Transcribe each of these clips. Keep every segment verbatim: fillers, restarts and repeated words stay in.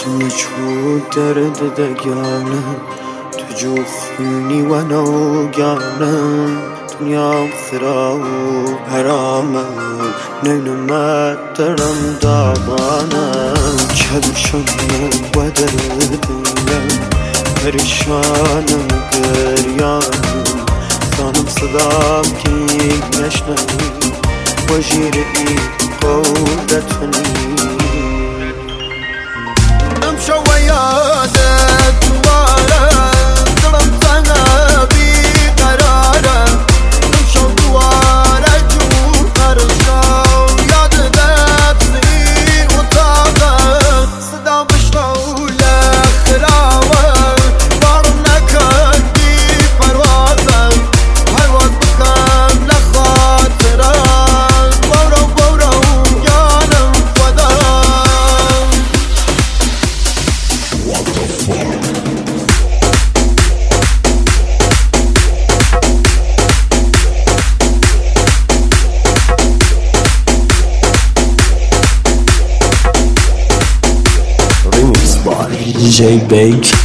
تنجو درد دگانم تو جو خونی و نوگانم دنیا خرا و حرامم نینم درم داغانم چلشم و دردم پریشانم گریانم خانم صدام کی نشنوی و جیری قودتنی نمشو و یادت دواره دلم تنها بی قراره نمشو دواره جون قرشو یاد دفنی اتاقه صدا بشنو لخراوه بارم نکن بی پروازه پرواز بکن لخاطره بورو بورو یانم فدا Remix by دی جی بیک.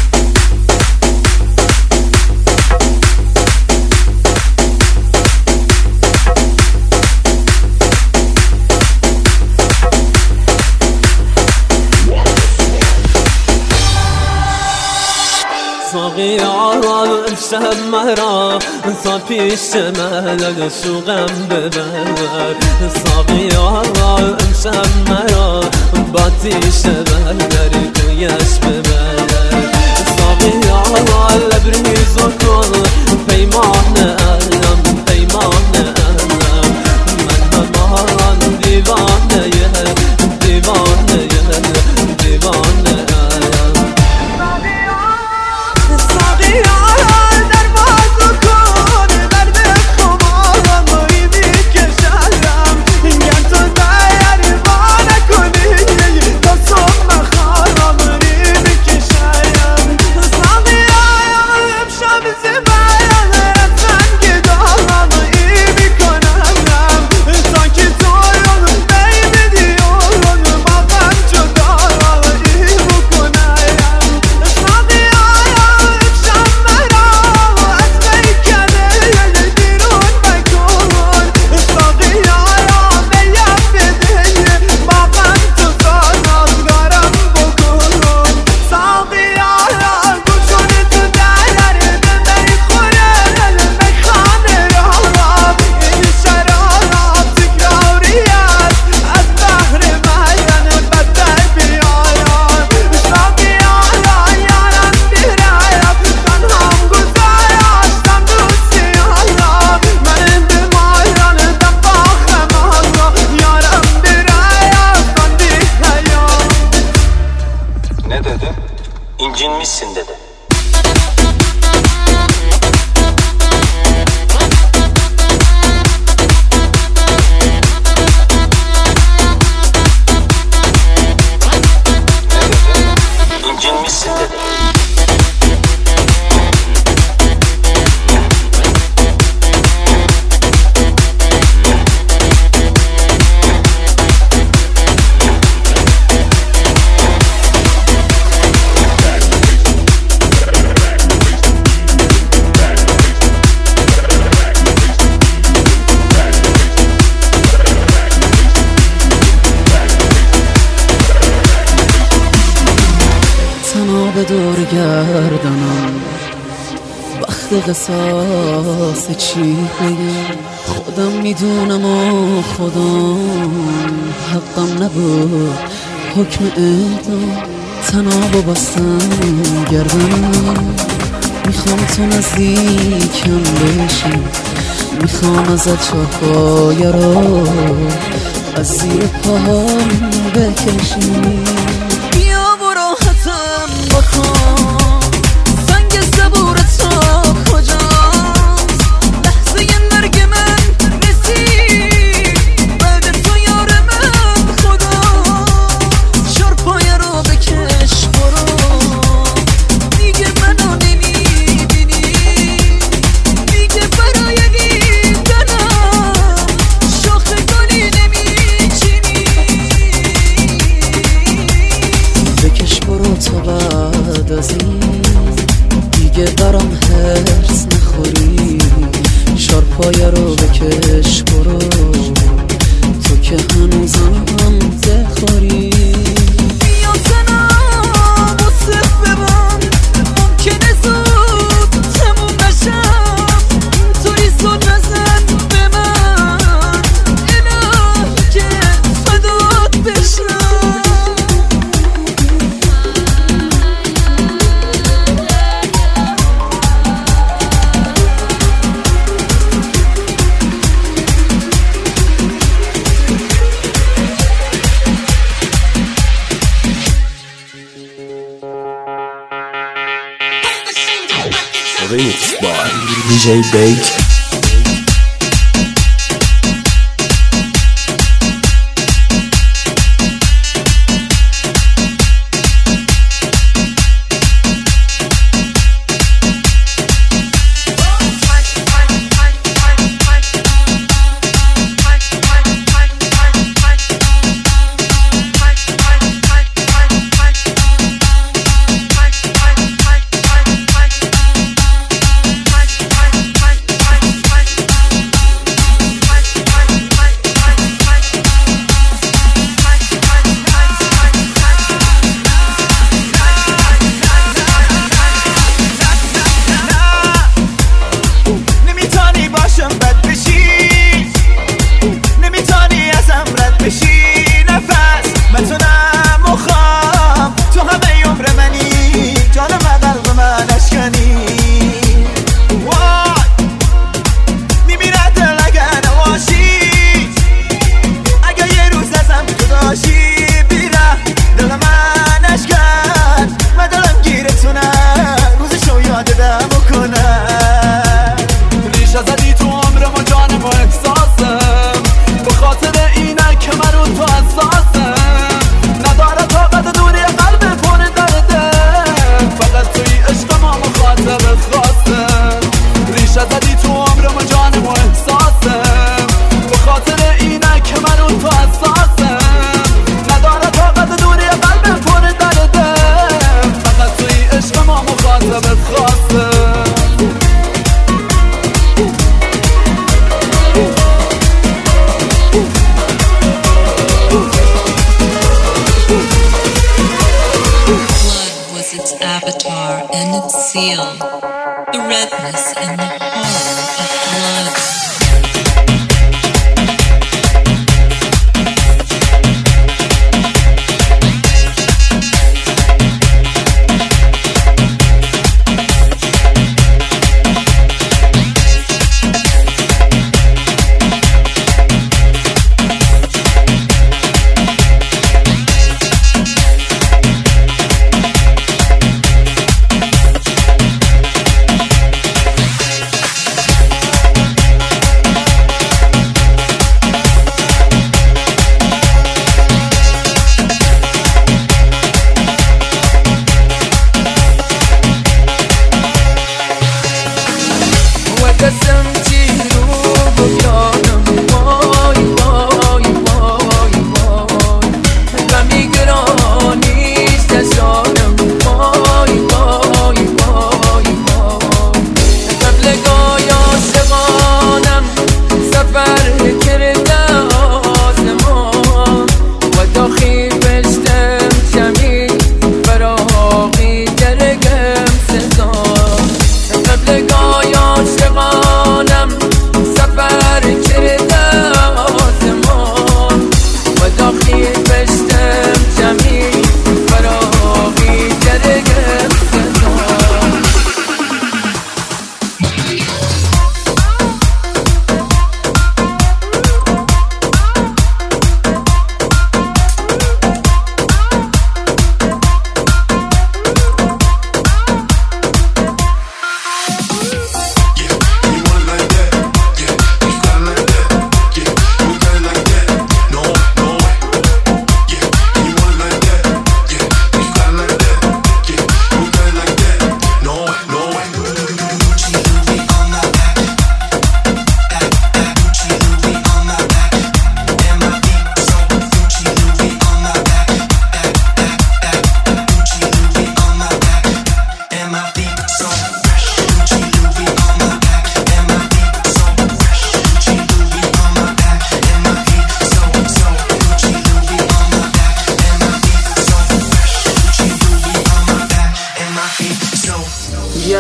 صغيرة امشب مرا صافيش مالك شو غم ببر صغيرة امشب مرا باتيش مالك وياش ببر صغيرة لبرني زكول بيمان ألم بيمان ألم من همارا ديوان يه ديوان يه ديوان ألم Ne dedi? İncinmişsin dedi. Ne dedi? İncinmişsin dedi. به دور گردنم وقت قصاص چی بگم خودم میدونم و خودم حقم نبود حکم اعدام تنابو بستم گردنم میخوام تو نزدیکم بشی میخوام ازت چاهای رو از زیر پاهم بکشی سنگ صبور تو کجاست لحظه مرگ من رسید بعد تو یار من خدا شور پایه رو بکش برو دیگه منو نمیبینی دیگه برای دیدنم شاخ گلی نمیچینی تو بعد از این دیگه برام هرس نخوری، شارپایه رو بکش برو تو که هنوزم بخوری. Remix by D J Bake. Avatar and its seal, the redness and the horror of blood.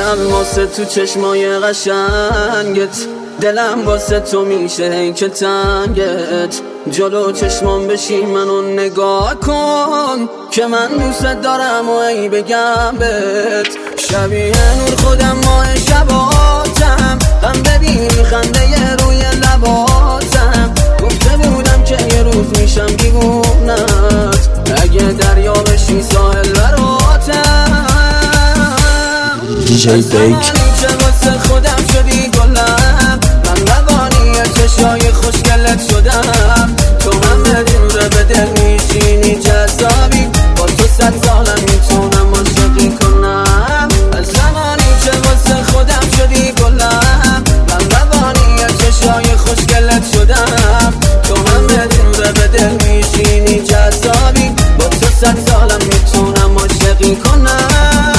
میشم واسه تو چشمای قشنگت، دلم واسه تو میشه ای که تنگت. جلو چشمام بشی منو نگاه کن که من دوست دارم و ای بگم بهت. شبیه نور خودم ماه شباتم، غم ببین خنده روی لباتم. گفته بودم که یه روز میشم دیوونت، اگه دریا بشی ساحل براتم. دیجی بیگ چه واسه خودم شدی گلم، من روانی چشای خوشگلت شدم. تو هم دور به دل میشینی جذابی، با تو صد سالم میتونم عاشقی کنم. از زمانی که واسه خودم شدی گلم، من روانی چشای خوشگلت شدم. تو هم دور به دل میشینی جذابی، با تو صد سالم میتونم عاشقی کنم.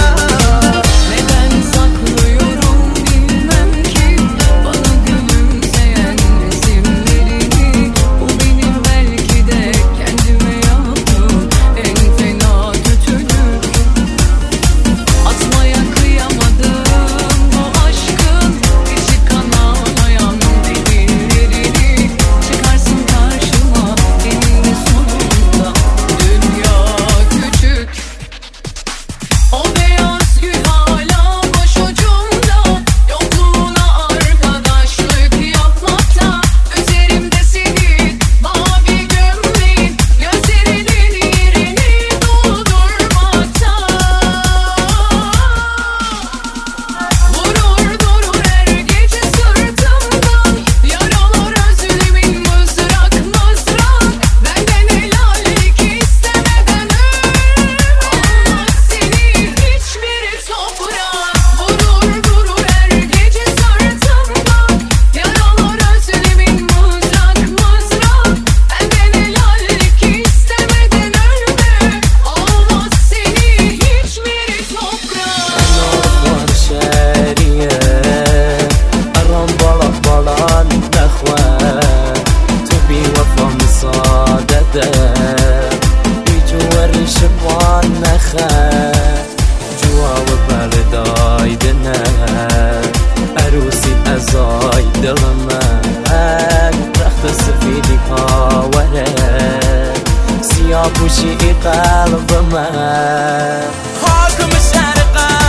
پوشی قلب من حاکم شهر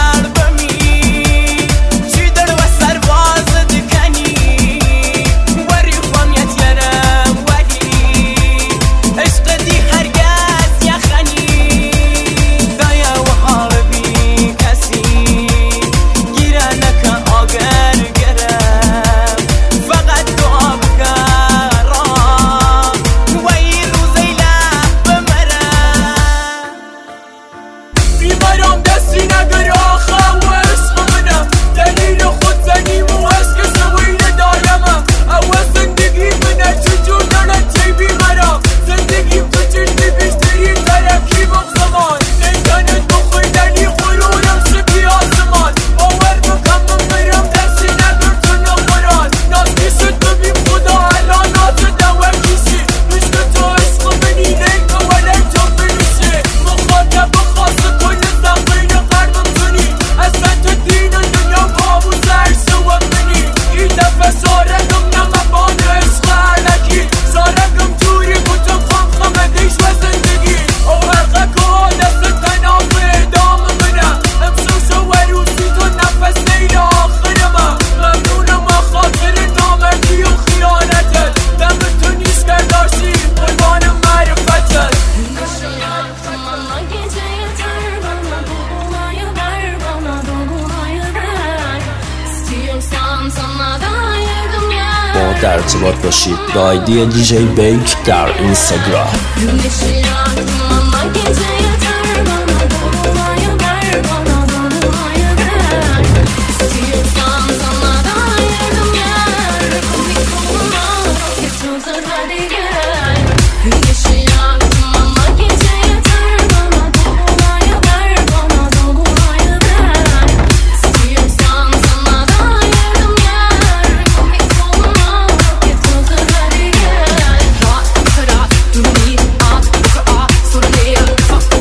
قلبمی چی در و سرباز دکنی وری خوامیت یارم ولی عشق دی هرگز یخنی دایا و حال بی کسی گیره نکن آگر گرم فقط دعا بکرم وی روزی بیمارم دستی نگر آخر و عشق منم دلیل خود زنیم و عشق سویل دارمم اول زندگی منه چجور دارم چی بیمارم زندگیم تو چشمی بیشتری ترکی با زمان نیتانت بخویدنی غرورم شبی آسمان باور بکن من برم دستی نگر تو نخوران ناستی شد ببین خدا الان ناسده و کشی عشق تو عشق منی نیت و ولک جا بنیشه مخاطب خاص کل زخمین قربم کنی اصلا تو دین و دنیا بابو زرسه و منی این دفعه سارگم نمبان عشق علکی سارگم توری کتم خم خمدیش و زندگی او حرقه که دست تنام ادام منم امسوس و روسی تو نفس نیل آخرمم ممنونم و خاطر نامردی و خیانتت دم تو نیست کرداشی قربان معرفتت با در ارتباط باشید با آیدی دیجی بیگ در اینستاگرام. Fuck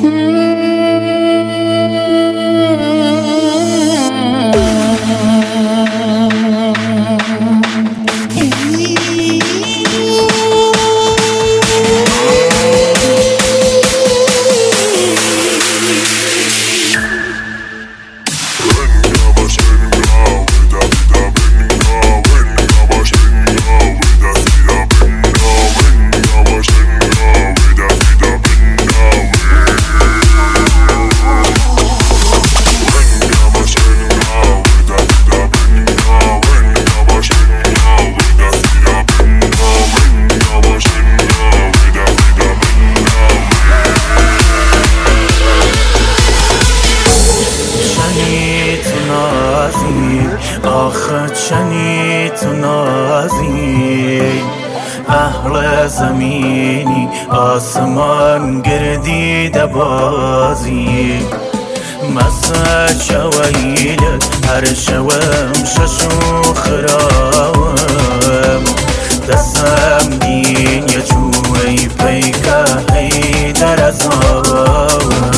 آخه چنی تو نازی اهل زمینی آسمان گردیده بازی مسا چویلت هر شوم ششو خراوم دستم دین یا چوی پیکا هی در ازاوم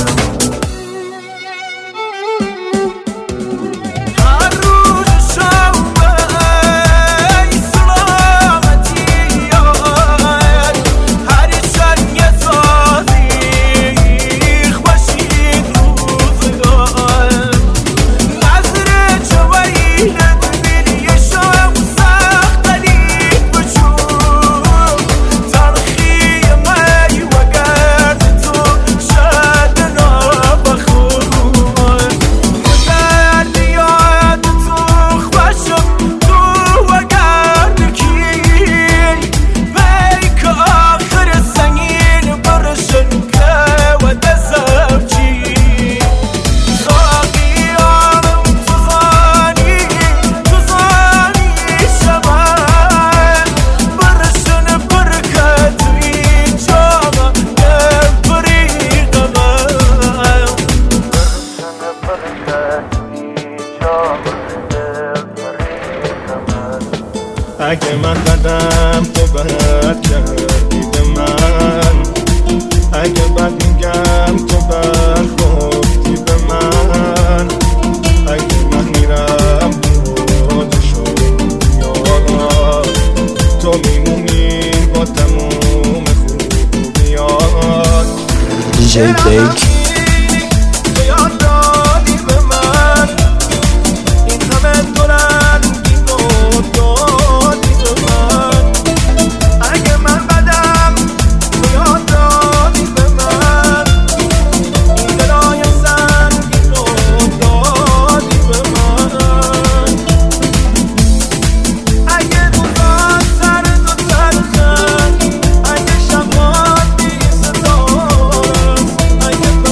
اگه من قدم تو بد کردی به من اگه بد میگم تو برخوردی به من اگه من میرم بود شد یاد تو میمونی با تموم خوبیات دی جی بیک I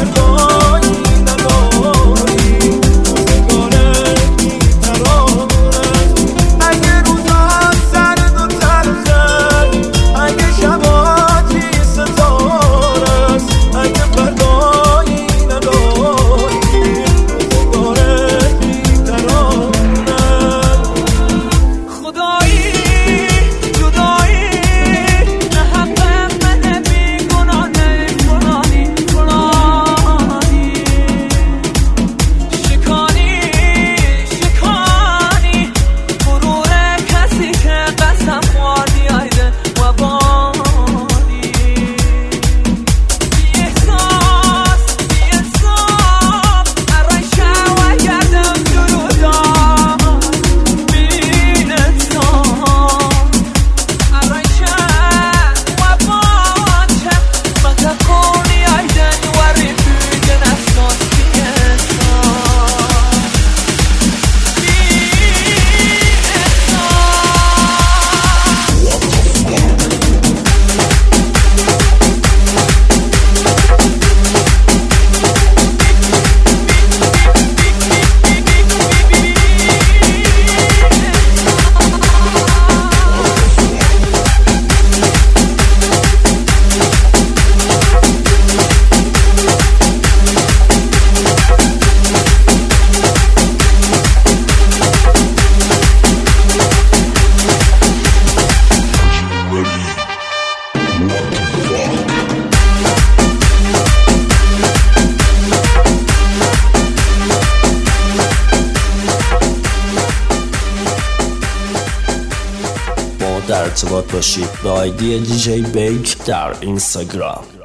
در ارتباط باشید به آیدی دی جی بیک در اینستاگرام.